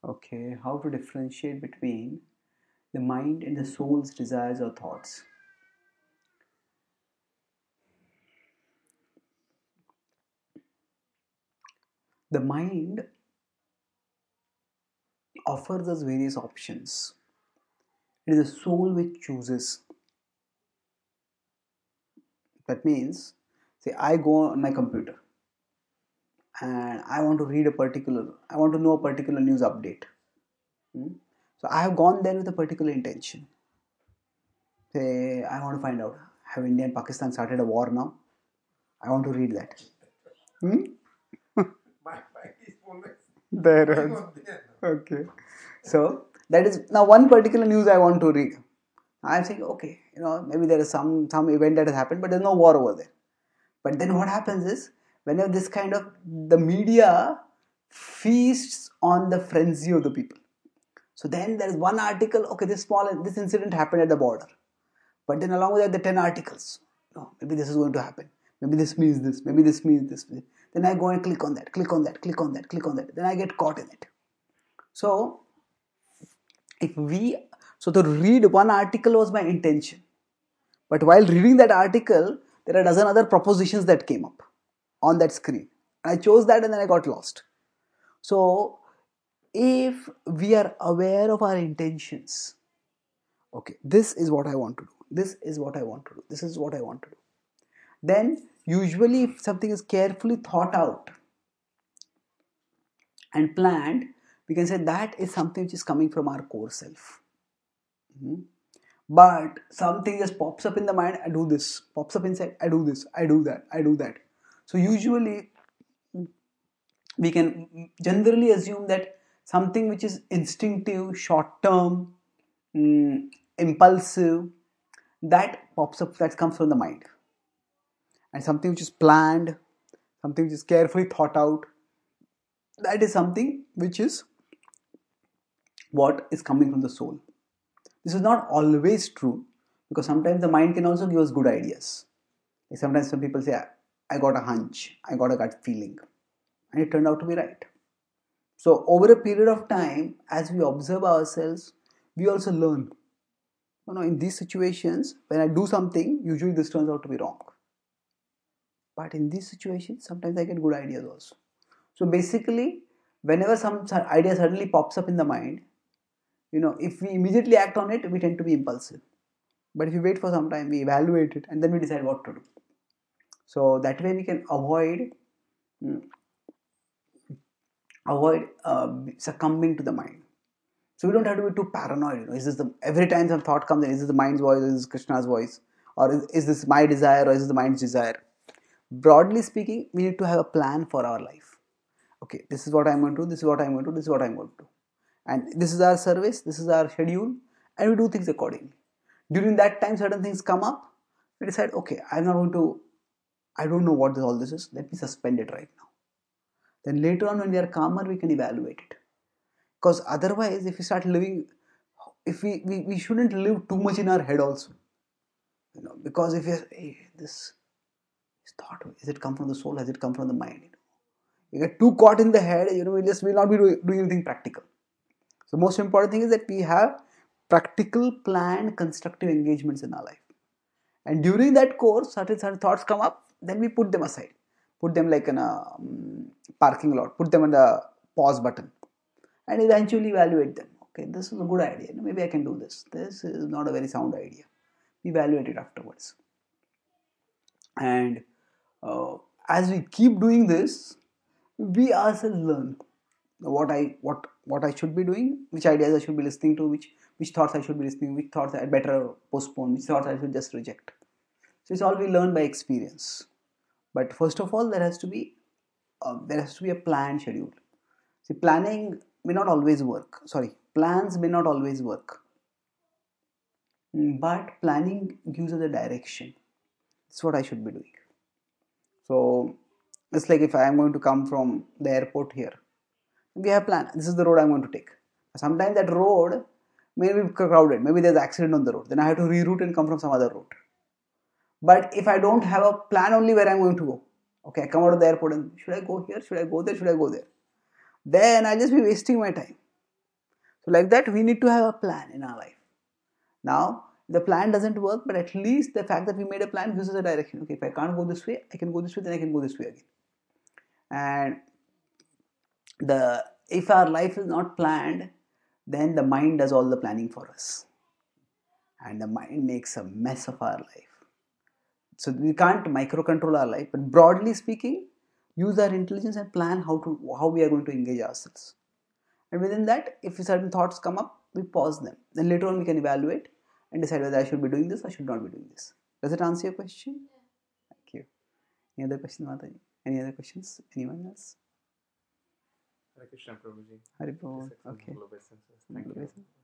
Okay, how to differentiate between the mind and the soul's desires or thoughts? The mind offers us various options. It is the soul which chooses. That means, say, I go on my computer and I want to read I want to know a particular news update. Hmm? So I have gone there with a particular intention. Say, I want to find out, have India and Pakistan started a war now? I want to read that. Hmm? There. Okay. So that is now one particular news I want to read. I'm saying, okay, maybe there is some event that has happened, but there's no war over there. But then what happens is whenever this kind of the media feasts on the frenzy of the people. So then there is one article, okay, this incident happened at the border. But then along with that, the 10 articles. No, maybe this is going to happen. Maybe this means this. Maybe this means this. Then I go and click on that, click on that, click on that, click on that. Then I get caught in it. So if we so to read one article was my intention, but while reading that article there are a dozen other propositions that came up on that screen, and I chose that and then I got lost. So if we are aware of our intentions, okay, this is what I want to do, this is what I want to do, this is what I want to do, then usually if something is carefully thought out and planned, we can say that is something which is coming from our core self. Mhm. But something just pops up in the mind, I do this, pops up inside, I do this, I do that, I do that. So usually we can generally assume that something which is instinctive, short term, impulsive, that pops up, that comes from the mind. And something which is planned, something which is carefully thought out, that is something which is what is coming from the soul. This is not always true, because sometimes the mind can also give us good ideas. Like sometimes some people say, I got a hunch, I got a gut feeling, and it turned out to be right. So, over a period of time, as we observe ourselves, we also learn. In these situations, when I do something, usually this turns out to be wrong. But in these situations, sometimes I get good ideas also. So, basically, whenever some idea suddenly pops up in the mind, if we immediately act on it, we tend to be impulsive. But if we wait for some time, we evaluate it, and then we decide what to do. So that way we can mm, avoid succumbing to the mind. So we don't have to be too paranoid. Is this the every time some thought comes in, is this the mind's voice, is this Krishna's voice, or is this my desire, or is this the mind's desire? Broadly speaking, we need to have a plan for our life. Okay, this is what I'm going to do, this is what I'm going to do, this is what I'm going to do. And this is our service, this is our schedule, and we do things accordingly. During that time, certain things come up, we decide, okay, I don't know what all this is, let me suspend it right now. Then later on, when we are calmer, we can evaluate it. Because otherwise, if we start living, if we shouldn't live too much in our head also. Because if you're, hey, this thought, is it come from the soul, has it come from the mind? You get too caught in the head, we just will not be doing anything practical. So most important thing is that we have practical, planned, constructive engagements in our life. And during that course, certain thoughts come up, then we put them aside. Put them like in a parking lot, put them on the pause button, and eventually evaluate them. Okay, this is a good idea. Maybe I can do this. This is not a very sound idea. Evaluate it afterwards. And uh, as we keep doing this, we ourselves learn what I should be doing, which ideas I should be listening to, which thoughts I should be listening, which thoughts I better postpone, which thoughts I should just reject. So it's all we learn by experience. But first of all, there has to be a planned schedule. See, planning may not always work. Sorry, plans may not always work. But planning gives us a direction. That's what I should be doing. So it's like if I am going to come from the airport here, we have plan. This is the road I'm going to take. Sometimes that road may be crowded. Maybe there's accident on the road. Then I have to reroute and come from some other route. But if I don't have a plan only where I'm going to go, okay, I come out of the airport and should I go here? Should I go there? Should I go there? Then I'll just be wasting my time. So like that, we need to have a plan in our life. Now, the plan doesn't work, but at least the fact that we made a plan gives us a direction. Okay, if I can't go this way, I can go this way, then I can go this way again. And if our life is not planned, then the mind does all the planning for us. And the mind makes a mess of our life. So we can't micro-control our life, but broadly speaking, use our intelligence and plan how we are going to engage ourselves. And within that, if certain thoughts come up, we pause them. Then later on we can evaluate and decide whether I should be doing this or should not be doing this. Does it answer your question? Thank you. Any other questions, Mataji? Any other questions? Anyone else? Hare Krishna, Prabhuji. Hari Bol. Okay. Okay. Thank you.